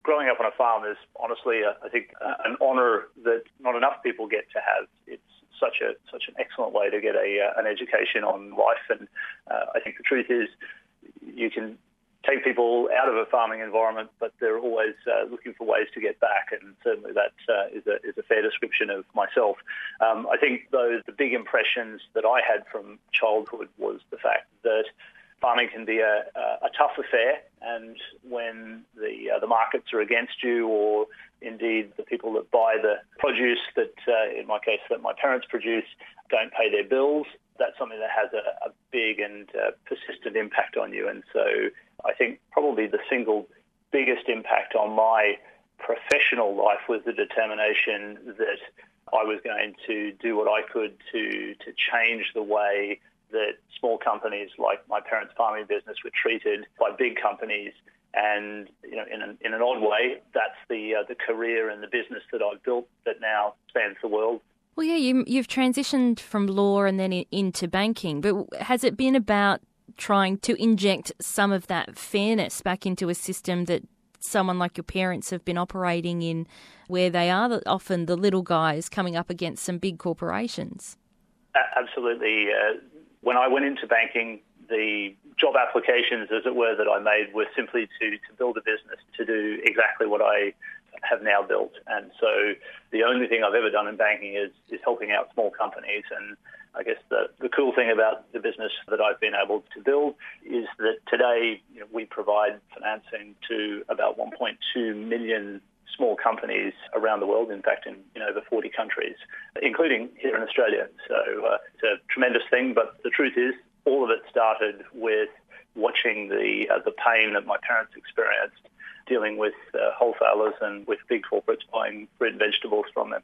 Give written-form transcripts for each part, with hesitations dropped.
growing up on a farm is honestly, I think, an honour that not enough people get to have. It's such an excellent way to get an education on life, and I think the truth is you can take people out of a farming environment, but they're always looking for ways to get back, and certainly that is a fair description of myself. I think, though, the big impressions that I had from childhood was the fact that farming can be a tough affair, and when the markets are against you, or indeed the people that buy the produce that, in my case, that my parents produce, don't pay their bills, that's something that has a big and persistent impact on you. And so I think probably the single biggest impact on my professional life was the determination that I was going to do what I could to change the way that small companies like my parents' farming business were treated by big companies. And in an odd way, that's the career and the business that I've built that now spans the world. Well, yeah, you've transitioned from law and then into banking, but has it been about trying to inject some of that fairness back into a system that someone like your parents have been operating in, where they are often the little guys coming up against some big corporations? Absolutely. When I went into banking, the job applications, as it were, that I made were simply to build a business, to do exactly what I have now built. And so the only thing I've ever done in banking is helping out small companies. And I guess the cool thing about the business that I've been able to build is that today we provide financing to about 1.2 million small companies around the world, in fact, in over 40 countries, including here in Australia. So it's a tremendous thing, but the truth is all of it started with watching the pain that my parents experienced dealing with wholesalers and with big corporates buying fruit and vegetables from them.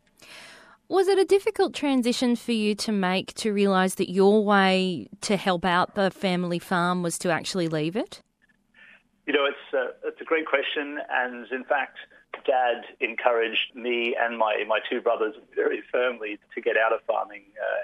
Was it a difficult transition for you to make, to realise that your way to help out the family farm was to actually leave it? It's a great question, and in fact, Dad encouraged me and my two brothers very firmly to get out of farming.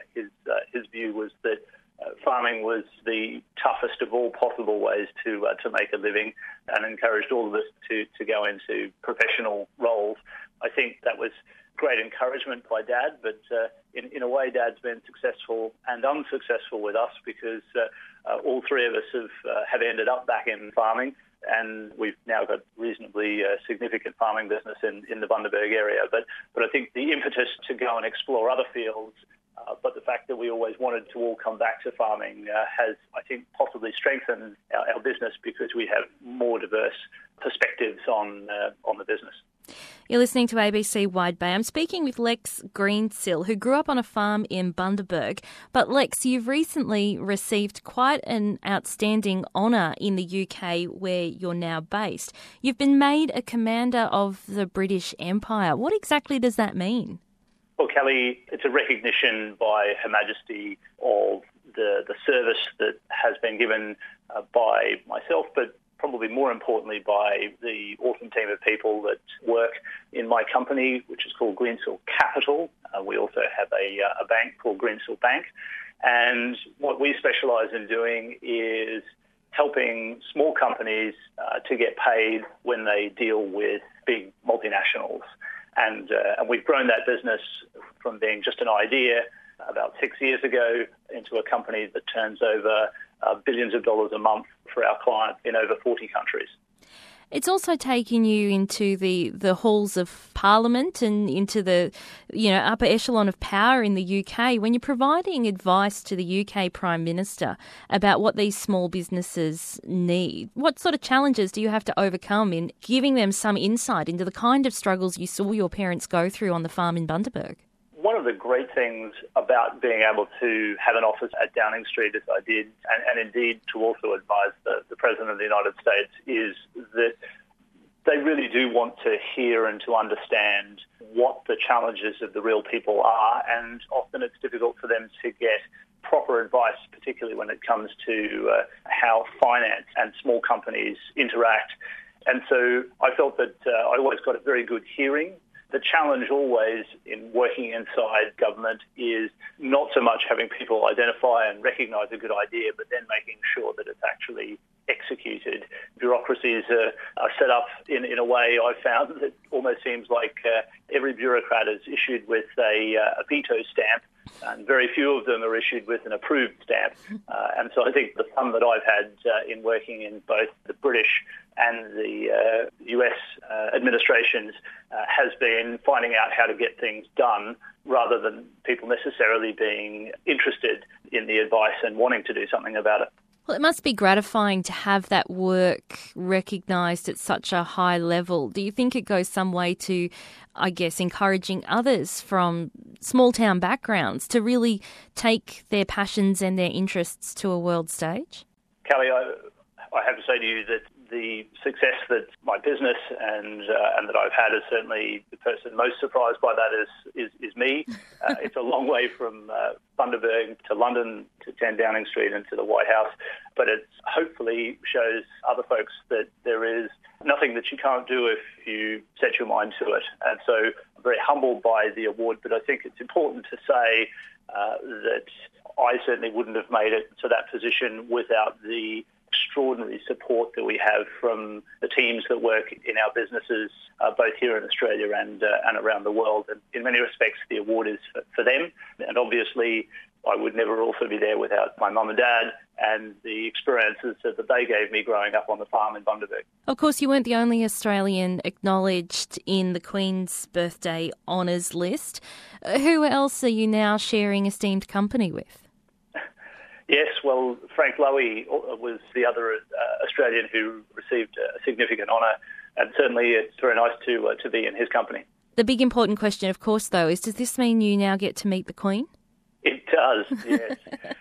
His view was that farming was the toughest of all possible ways to make a living, and encouraged all of us to go into professional roles. I think that was great encouragement by Dad, but in a way Dad's been successful and unsuccessful with us, because all three of us have ended up back in farming, and we've now got reasonably significant farming business in the Bundaberg area. But I think the impetus to go and explore other fields, but the fact that we always wanted to all come back to farming has, I think, possibly strengthened our business, because we have more diverse perspectives on the business. You're listening to ABC Wide Bay. I'm speaking with Lex Greensill, who grew up on a farm in Bundaberg. But Lex, you've recently received quite an outstanding honour in the UK, where you're now based. You've been made a Commander of the British Empire. What exactly does that mean? Well, Kelly, it's a recognition by Her Majesty of the service that has been given by myself, but probably more importantly by the awesome team of people that work in my company, which is called Greensill Capital. We also have a bank called Greensill Bank. And what we specialise in doing is helping small companies to get paid when they deal with big multinationals. And we've grown that business from being just an idea about 6 years ago into a company that turns over billions of dollars a month for our clients in over 40 countries. It's also taken you into the halls of Parliament and into the upper echelon of power in the UK when you're providing advice to the UK Prime Minister about what these small businesses need. What sort of challenges do you have to overcome in giving them some insight into the kind of struggles you saw your parents go through on the farm in Bundaberg? One of the great things about being able to have an office at Downing Street, as I did, and indeed to also advise the President of the United States, is that they really do want to hear and to understand what the challenges of the real people are, and often it's difficult for them to get proper advice, particularly when it comes to how finance and small companies interact. And so I felt that I always got a very good hearing. The challenge always in working inside government is not so much having people identify and recognise a good idea, but then making sure that it's actually executed. Bureaucracies are set up in a way I've found that almost seems like every bureaucrat is issued with a veto stamp, and very few of them are issued with an approved stamp. And so I think the fun that I've had in working in both the British and the US administrations has been finding out how to get things done rather than people necessarily being interested in the advice and wanting to do something about it. Well, it must be gratifying to have that work recognised at such a high level. Do you think it goes some way to, I guess, encouraging others from small town backgrounds to really take their passions and their interests to a world stage? Callie, I have to say to you that the success that my business and that I've had is certainly the person most surprised by that is me. It's a long way from Bundaberg to London to 10 Downing Street and to the White House, but it hopefully shows other folks that there is nothing that you can't do if you set your mind to it. And so I'm very humbled by the award, but I think it's important to say that I certainly wouldn't have made it to that position without the extraordinary support that we have from the teams that work in our businesses, both here in Australia and around the world. And in many respects, the award is for them. And obviously, I would never also be there without my mum and dad and the experiences that they gave me growing up on the farm in Bundaberg. Of course, you weren't the only Australian acknowledged in the Queen's Birthday Honours list. Who else are you now sharing esteemed company with? Yes, well, Frank Lowy was the other Australian who received a significant honour, and certainly it's very nice to be in his company. The big important question, of course, though, is does this mean you now get to meet the Queen? It does, yes.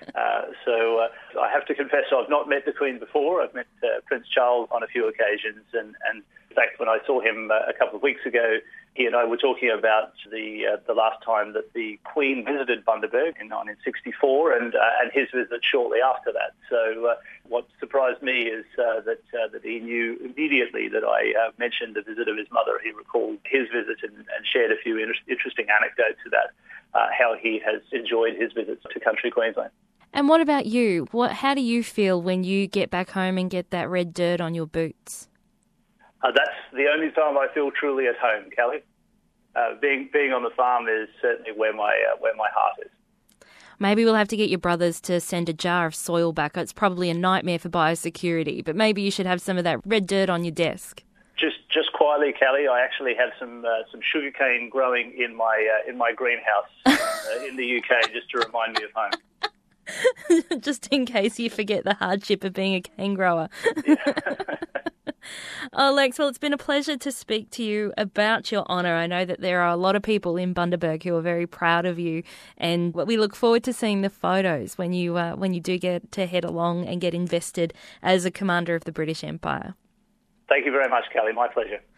So I have to confess I've not met the Queen before. I've met Prince Charles on a few occasions, and in fact, when I saw him a couple of weeks ago, he and I were talking about the last time that the Queen visited Bundaberg in 1964 and his visit shortly after that. So what surprised me is that he knew immediately that I mentioned the visit of his mother. He recalled his visit and shared a few interesting anecdotes about how he has enjoyed his visits to country Queensland. And what about you? How do you feel when you get back home and get that red dirt on your boots? That's the only time I feel truly at home, Callie. Being on the farm is certainly where my heart is. Maybe we'll have to get your brothers to send a jar of soil back. It's probably a nightmare for biosecurity, but maybe you should have some of that red dirt on your desk. Just quietly, Callie, I actually have some sugarcane growing in my greenhouse in the UK, just to remind me of home. Just in case you forget the hardship of being a cane grower. Yeah. Oh, Lex, well, it's been a pleasure to speak to you about your honour. I know that there are a lot of people in Bundaberg who are very proud of you, and we look forward to seeing the photos when you do get to head along and get invested as a commander of the British Empire. Thank you very much, Callie. My pleasure.